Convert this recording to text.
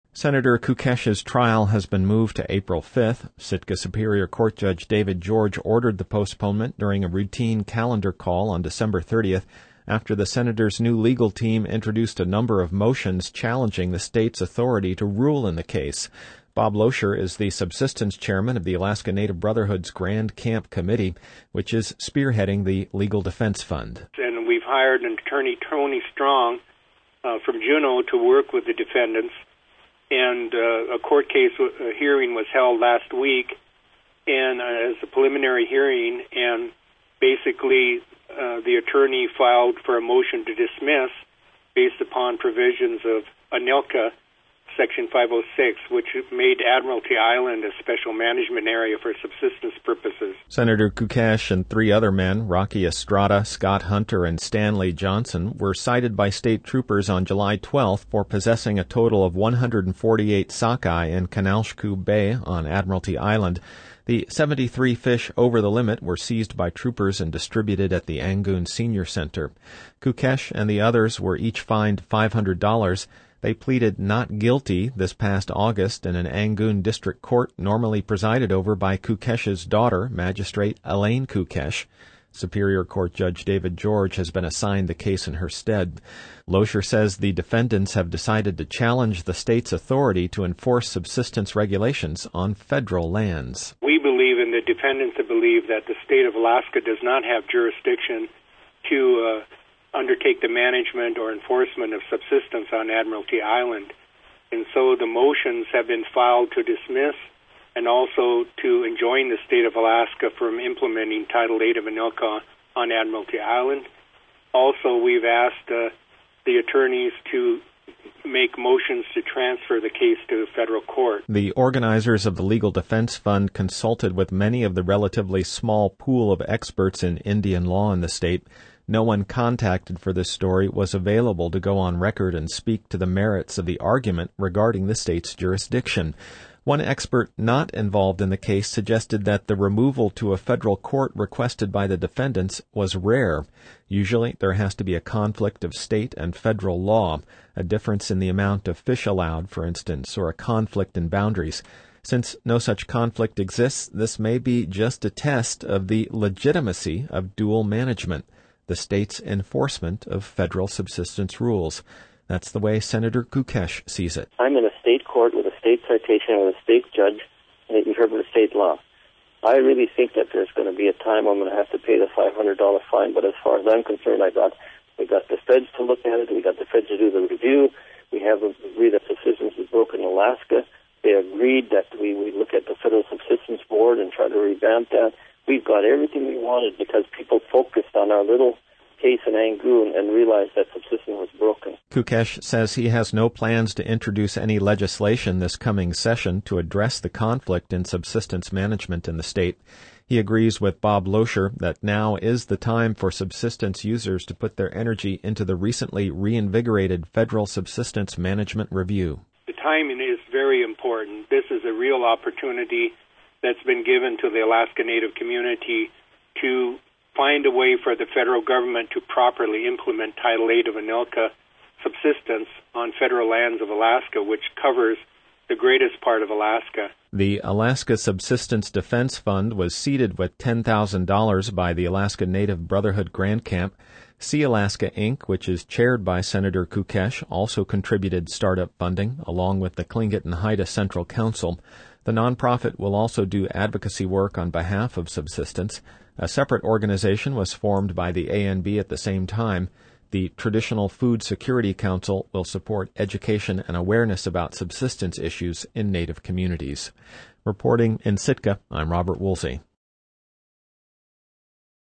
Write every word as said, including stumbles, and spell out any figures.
Senator Kukesh's trial has been moved to April fifth. Sitka Superior Court Judge David George ordered the postponement during a routine calendar call on December thirtieth after the senator's new legal team introduced a number of motions challenging the state's authority to rule in the case. Bob Loescher is the subsistence chairman of the Alaska Native Brotherhood's Grand Camp Committee, which is spearheading the Legal Defense Fund. And we've hired an attorney, Tony Strong, uh, from Juneau to work with the defendants. And uh, a court case a hearing was held last week, and uh, as a preliminary hearing, and basically uh, the attorney filed for a motion to dismiss based upon provisions of ANILCA Section five oh six, which made Admiralty Island a special management area for subsistence purposes. Senator Kukesh and three other men, Rocky Estrada, Scott Hunter, and Stanley Johnson, were cited by state troopers on July twelfth for possessing a total of one hundred forty-eight sockeye in Kanalshku Bay on Admiralty Island. The seventy-three fish over the limit were seized by troopers and distributed at the Angoon Senior Center. Kukesh and the others were each fined five hundred dollars. They pleaded not guilty this past August in an Angoon district court normally presided over by Kukesh's daughter, Magistrate Elaine Kukesh. Superior Court Judge David George has been assigned the case in her stead. Loescher says the defendants have decided to challenge the state's authority to enforce subsistence regulations on federal lands. We believe, and the defendants believe, that the state of Alaska does not have jurisdiction to uh, undertake the management or enforcement of subsistence on Admiralty Island. And so the motions have been filed to dismiss and also to enjoin the state of Alaska from implementing Title eight of ANILCA on Admiralty Island. Also, we've asked uh, the attorneys to make motions to transfer the case to federal court. The organizers of the Legal Defense Fund consulted with many of the relatively small pool of experts in Indian law in the state. No one contacted for this story was available to go on record and speak to the merits of the argument regarding the state's jurisdiction. One expert not involved in the case suggested that the removal to a federal court requested by the defendants was rare. Usually there has to be a conflict of state and federal law, a difference in the amount of fish allowed, for instance, or a conflict in boundaries. Since no such conflict exists, this may be just a test of the legitimacy of dual management, the state's enforcement of federal subsistence rules. That's the way Senator Kukesh sees it. I'm in a state court with a state citation with a state judge and interpret a state law. I really think that there's going to be a time I'm going to have to pay the five hundred dollars fine, but as far as I'm concerned, I got we got the feds to look at it, we got the feds to do the review, we have agreed that subsistence is broken in Alaska, they agreed that we, we look at the Federal Subsistence Board and try to revamp that. We've got everything we wanted because people focused on our little case in Angoon and realized that subsistence was broken. Kukesh says he has no plans to introduce any legislation this coming session to address the conflict in subsistence management in the state. He agrees with Bob Loescher that now is the time for subsistence users to put their energy into the recently reinvigorated Federal Subsistence Management Review. The timing is very important. This is a real opportunity that's been given to the Alaska Native community to find a way for the federal government to properly implement Title eight of ANILCA subsistence on federal lands of Alaska, which covers the greatest part of Alaska. The Alaska Subsistence Defense Fund was seeded with ten thousand dollars by the Alaska Native Brotherhood Grand Camp. Sea Alaska, Incorporated, which is chaired by Senator Kukesh, also contributed startup funding, along with the Tlingit and Haida Central Council. The nonprofit will also do advocacy work on behalf of subsistence. A separate organization was formed by the A N B at the same time. The Traditional Food Security Council will support education and awareness about subsistence issues in Native communities. Reporting in Sitka, I'm Robert Woolsey.